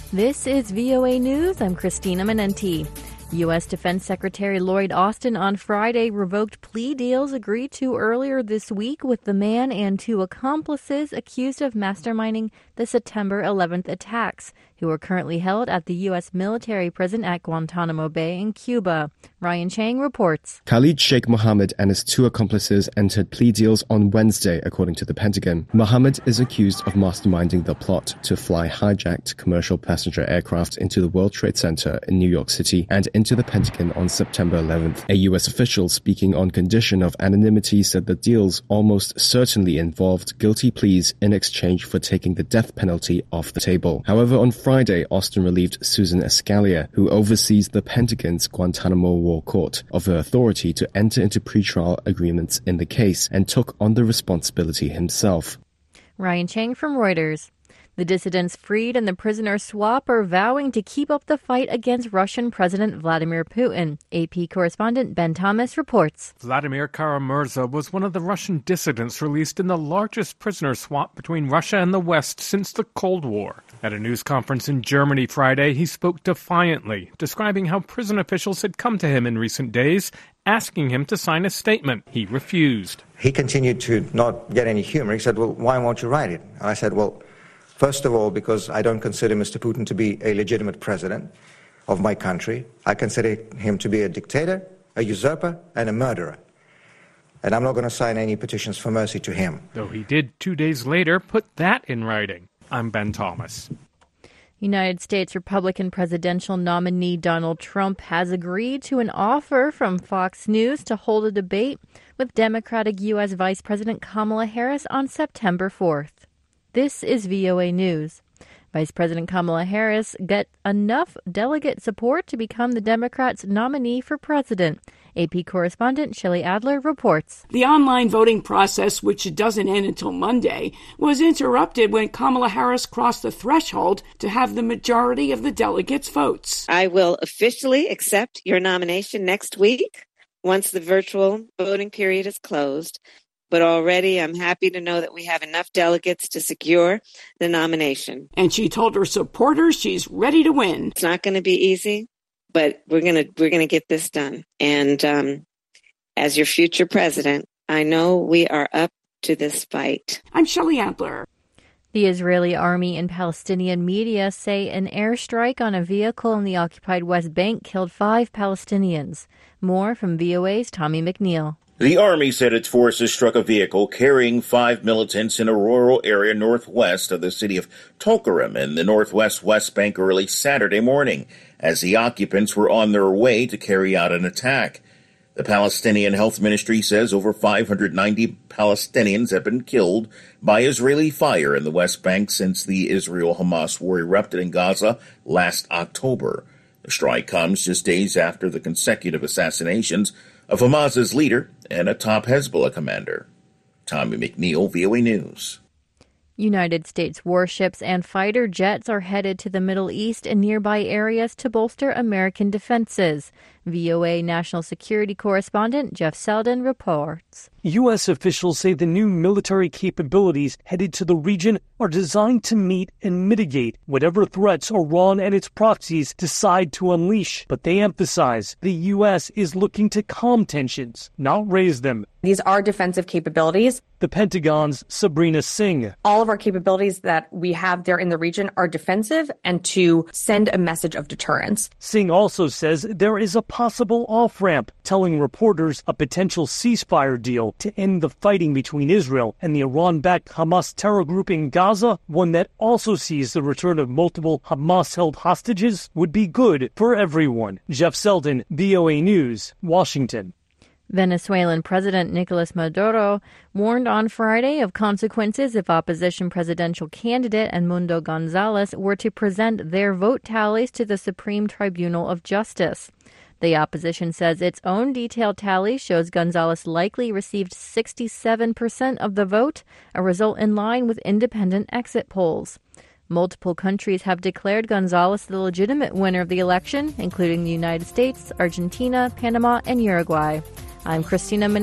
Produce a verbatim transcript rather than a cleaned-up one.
This is V O A News. I'm Christina Menenti. U S. Defense Secretary Lloyd Austin on Friday revoked plea deals agreed to earlier this week with the man and two accomplices accused of masterminding the September eleventh attacks, who are currently held at the U S military prison at Guantanamo Bay in Cuba. Ryan Chang reports. Khalid Sheikh Mohammed and his two accomplices entered plea deals on Wednesday, according to the Pentagon. Mohammed is accused of masterminding the plot to fly hijacked commercial passenger aircraft into the World Trade Center in New York City and into the Pentagon on September eleventh. A U S official speaking on condition of anonymity said the deals almost certainly involved guilty pleas in exchange for taking the death penalty off the table. However, on Friday, Austin relieved Susan Escalia, who oversees the Pentagon's Guantanamo War Court, of her authority to enter into pretrial agreements in the case and took on the responsibility himself. Ryan Chang from Reuters. The dissidents freed and the prisoner swap are vowing to keep up the fight against Russian President Vladimir Putin. A P correspondent Ben Thomas reports. Vladimir Kara-Murza was one of the Russian dissidents released in the largest prisoner swap between Russia and the West since the Cold War. At a news conference in Germany Friday, he spoke defiantly, describing how prison officials had come to him in recent days, asking him to sign a statement. He refused. He continued to not get any humor. He said, well, why won't you write it? I said, well, first of all, because I don't consider Mister Putin to be a legitimate president of my country. I consider him to be a dictator, a usurper, and a murderer. And I'm not going to sign any petitions for mercy to him. Though he did two days later put that in writing. I'm Ben Thomas. United States Republican presidential nominee Donald Trump has agreed to an offer from Fox News to hold a debate with Democratic U S. Vice President Kamala Harris on September fourth. This is V O A News. Vice President Kamala Harris got enough delegate support to become the Democrats' nominee for president. A P correspondent Shelley Adler reports. The online voting process, which doesn't end until Monday, was interrupted when Kamala Harris crossed the threshold to have the majority of the delegates' votes. I will officially accept your nomination next week once the virtual voting period is closed. But already I'm happy to know that we have enough delegates to secure the nomination. And she told her supporters she's ready to win. It's not going to be easy, but we're going to we're going to get this done. And um, as your future president, I know we are up to this fight. I'm Shelley Adler. The Israeli army and Palestinian media say an airstrike on a vehicle in the occupied West Bank killed five Palestinians. More from V O A's Tommy McNeil. The Army said its forces struck a vehicle carrying five militants in a rural area northwest of the city of Tulkarem in the northwest West Bank early Saturday morning, as the occupants were on their way to carry out an attack. The Palestinian Health Ministry says over five hundred ninety Palestinians have been killed by Israeli fire in the West Bank since the Israel-Hamas war erupted in Gaza last October. The strike comes just days after the consecutive assassinations of Hamas's leader and a top Hezbollah commander. Tommy McNeil, V O A News. United States warships and fighter jets are headed to the Middle East and nearby areas to bolster American defenses. V O A National Security Correspondent Jeff Selden reports. U S officials say the new military capabilities headed to the region are designed to meet and mitigate whatever threats Iran and its proxies decide to unleash. But they emphasize the U S is looking to calm tensions, not raise them. These are defensive capabilities. The Pentagon's Sabrina Singh. All of our capabilities that we have there in the region are defensive and to send a message of deterrence. Singh also says there is a possible off-ramp, telling reporters a potential ceasefire deal to end the fighting between Israel and the Iran-backed Hamas terror group in Gaza, one that also sees the return of multiple Hamas-held hostages, would be good for everyone. Jeff Selden, V O A News, Washington. Venezuelan President Nicolas Maduro warned on Friday of consequences if opposition presidential candidate Edmundo Gonzalez were to present their vote tallies to the Supreme Tribunal of Justice. The opposition says its own detailed tally shows Gonzalez likely received sixty-seven percent of the vote, a result in line with independent exit polls. Multiple countries have declared Gonzalez the legitimate winner of the election, including the United States, Argentina, Panama, and Uruguay. I'm Christina Min-